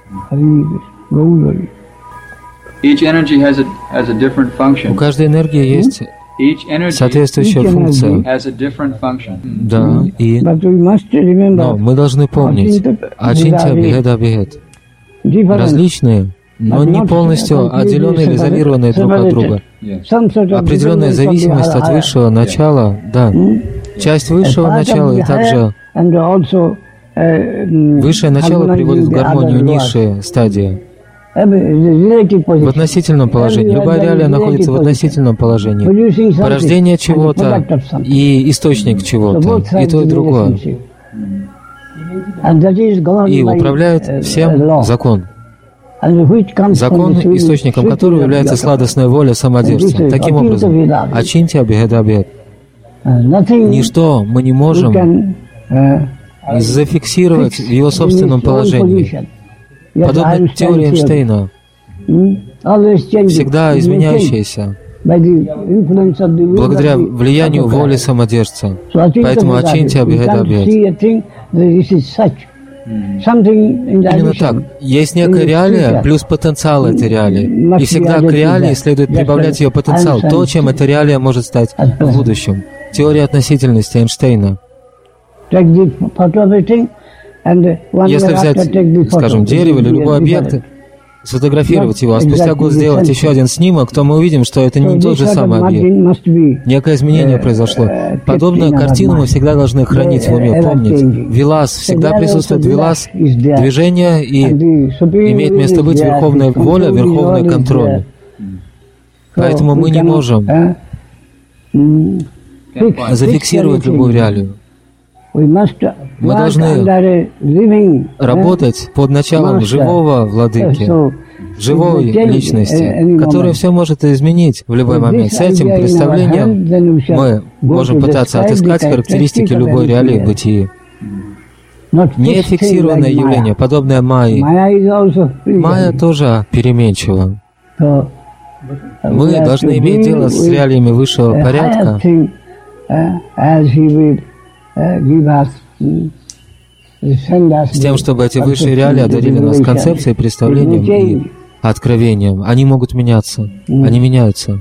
У каждой энергии есть соответствующая функция. Да, но мы должны помнить, ачинтя бхеда бхед. Различные, но не полностью отделенные или изолированные друг от друга. Определенная зависимость от высшего начала, да. Часть высшего начала и также высшее начало приводит в гармонию низшие стадии. В относительном положении. Любая реалия находится в относительном положении. Порождение чего-то и источник чего-то, и то, и другое. И управляет всем закон. Закон, источником которого является сладостная воля самодержца. Таким образом, ачинтя бхеда бхед. Ничто мы не можем зафиксировать в его собственном положении. Подобно теории Эйнштейна, всегда изменяющаяся, благодаря влиянию воли самодержца. Поэтому ачинтя бхеда бхед. Именно так. Есть некая реалия плюс потенциал этой реалии. И всегда к реалии следует прибавлять ее потенциал, то, чем эта реалия может стать в будущем. Теория относительности Эйнштейна. Если взять, скажем, дерево или любой объект, сфотографировать его, а спустя год сделать еще один снимок, то мы увидим, что это не тот же самый объект. Некое изменение произошло. Подобную картину мы всегда должны хранить в уме, помнить. Вилас, всегда присутствует вилас, движение, и имеет место быть верховная воля, верховный контроль. Поэтому мы не можем зафиксировать любую реалию. Мы должны работать под началом живого владыки, живой личности, которая все может изменить в любой момент. С этим представлением мы можем пытаться отыскать характеристики любой реалии в бытии. Не фиксированное явление, подобное майе. Майя тоже переменчива. Мы должны иметь дело с реалиями высшего порядка, с тем, чтобы эти высшие реалии одарили нас концепцией, представлением и откровением. Они могут меняться, они меняются.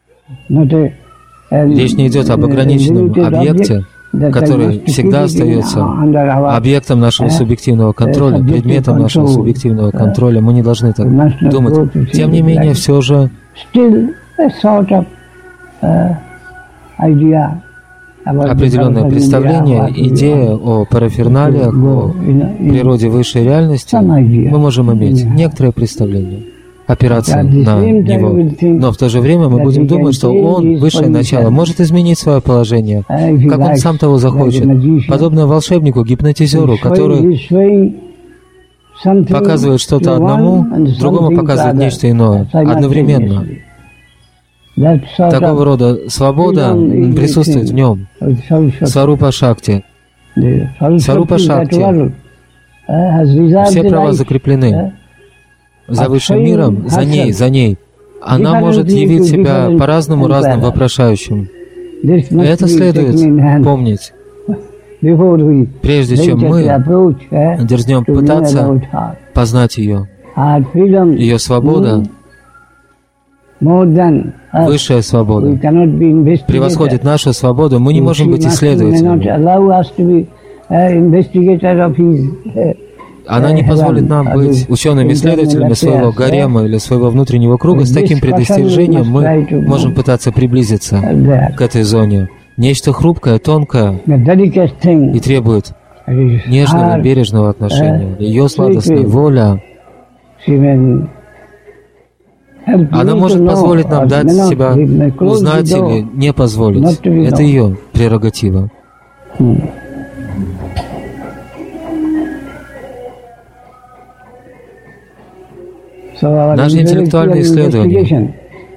Речь не идет об ограниченном объекте, который всегда остается объектом нашего субъективного контроля, предметом нашего субъективного контроля. Мы не должны так думать. Тем не менее, все же определенное представление, идея о параферналиях, о природе высшей реальности, мы можем иметь некоторое представление, опираться на него. Но в то же время мы будем думать, что он, высшее начало, может изменить свое положение, как он сам того захочет, подобно волшебнику, гипнотизеру, который показывает что-то одному, другому показывает нечто иное, одновременно. Такого рода свобода присутствует в нем. Сварупа Шакти. Сварупа Шакти. Все права закреплены за высшим миром, за ней. Она может явить себя по-разному разным вопрошающим. Это следует помнить, прежде чем мы дерзнем пытаться познать ее. Ее свобода, высшая свобода, превосходит нашу свободу. Мы не можем быть исследователями. Она не позволит нам быть учеными-исследователями своего гарема или своего внутреннего круга. С таким предостережением мы можем пытаться приблизиться к этой зоне. Нечто хрупкое, тонкое и требует нежного, бережного отношения. Ее сладостная воля, она может позволить нам дать себя узнать или не позволить. Это ее прерогатива. Наши интеллектуальные исследования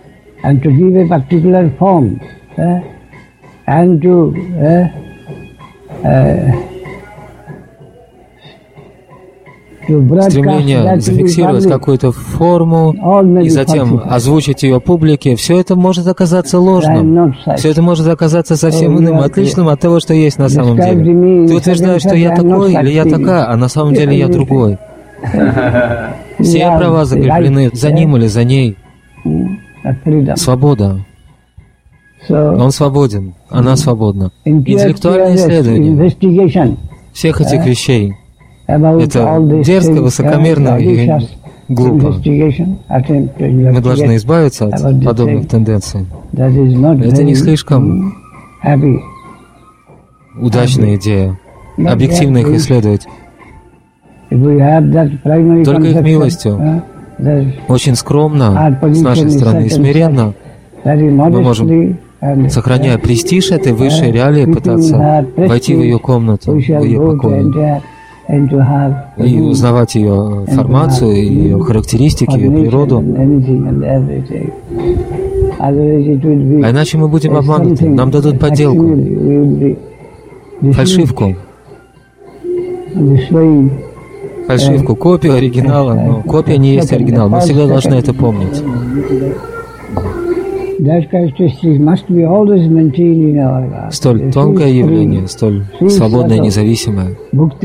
стремление зафиксировать какую-то форму и затем озвучить ее публике, все это может оказаться ложным. Все это может оказаться совсем иным, отличным от того, что есть на самом деле. Ты утверждаешь, что я такой или я такая, а на самом деле я другой. Все права закреплены за ним или за ней. Свобода. Он свободен, она свободна. Интеллектуальное исследование всех этих вещей — это дерзко, высокомерно и глупо. Мы должны избавиться от подобных тенденций. Это не слишком удачная идея, объективно их исследовать. Только их милостью, очень скромно, с нашей стороны, и смиренно, мы можем, сохраняя престиж этой высшей реалии, пытаться войти в ее комнату, в ее покое, и узнавать ее формацию, ее характеристики, ее природу. А иначе мы будем обмануты, нам дадут подделку, фальшивку, копию оригинала, но копия не есть оригинал, мы всегда должны это помнить. Столь тонкое явление, столь свободное, независимое.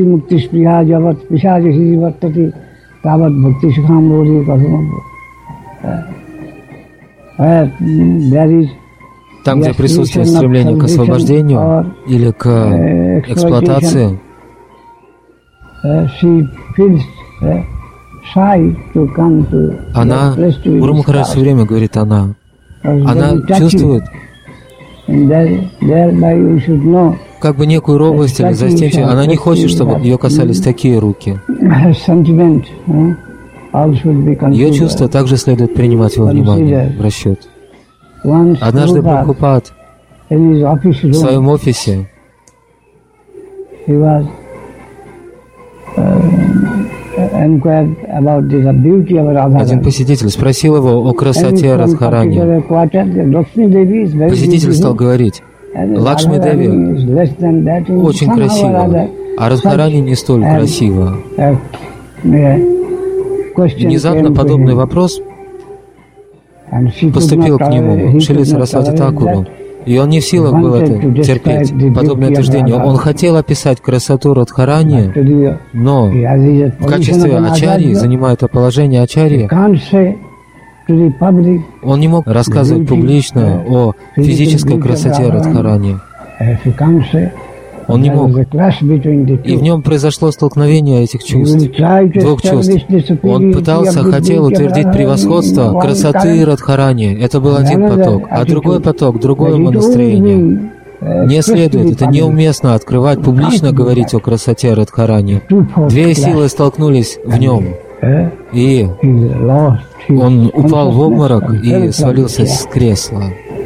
Там, где присутствует стремление к освобождению или к эксплуатации, она, Гуру Махарадж все время говорит она чувствует как бы некую робость или застенчивость. Она не хочет, чтобы ее касались такие руки. Ее чувства также следует принимать во внимание, в расчет. Однажды Прабхупад в своем офисе один посетитель спросил его о красоте Радхарани. Посетитель стал говорить: Лакшми Деви очень красиво, а Радхарани не столь красиво. Внезапно подобный вопрос поступил к нему, Шрила Сарасвати Такуру, и он не в силах был это терпеть, подобное утверждение. Он хотел описать красоту Радхарани, но в качестве ачарьи, занимая это положение ачарьи, он не мог рассказывать публично о физической красоте Радхарани. Он не мог. И в нем произошло столкновение этих чувств, двух чувств. Он хотел утвердить превосходство красоты Радхарани. Это был один поток. А другой поток, другое умонастроение. Не следует, это неуместно открывать, публично говорить о красоте Радхарани. Две силы столкнулись в нем. И он упал в обморок и свалился с кресла.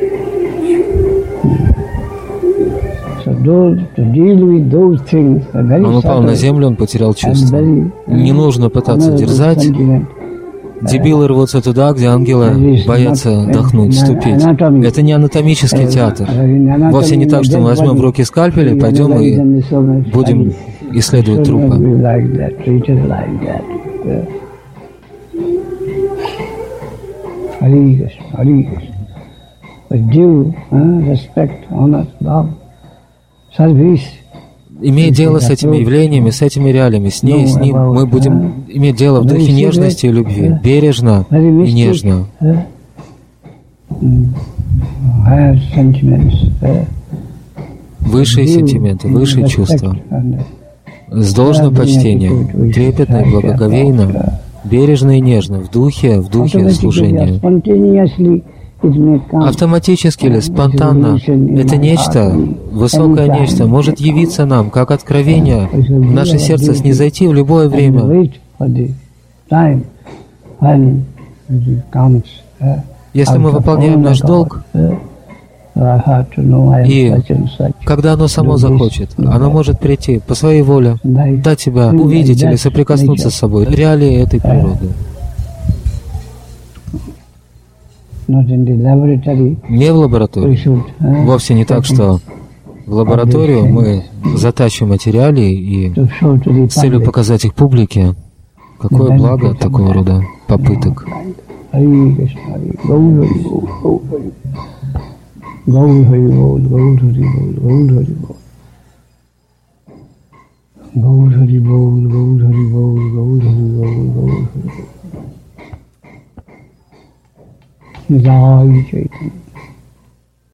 Он упал на землю, он потерял чувство. Не нужно пытаться дерзать. Дебилы рвутся туда, где ангелы боятся вдохнуть, ступить. Это не анатомический театр. Вовсе не так, что мы возьмем в руки скальпель и пойдем и будем исследовать трупы. Имея дело с этими явлениями, с этими реалиями, с ним мы будем иметь дело в духе нежности и любви, бережно и нежно. Высшие сентименты, высшие чувства, с должным почтением, трепетно и благоговейно, бережно и нежно, в духе служения. Автоматически или спонтанно это нечто, высокое нечто, может явиться нам, как откровение, в наше сердце снизойти в любое время. Если мы выполняем наш долг, и когда оно само захочет, оно может прийти по своей воле, дать себя увидеть или соприкоснуться с собой, реалии этой природы. Не в лаборатории. Вовсе не так, что в лабораторию мы затащим эти реалии и с целью показать их публике. Какое благо от такого рода попыток. Gaur Hari Bol, Gaur Hari Bol, Gaur Hari Bol, Gaur Hari Bol. Jai Chaitanya.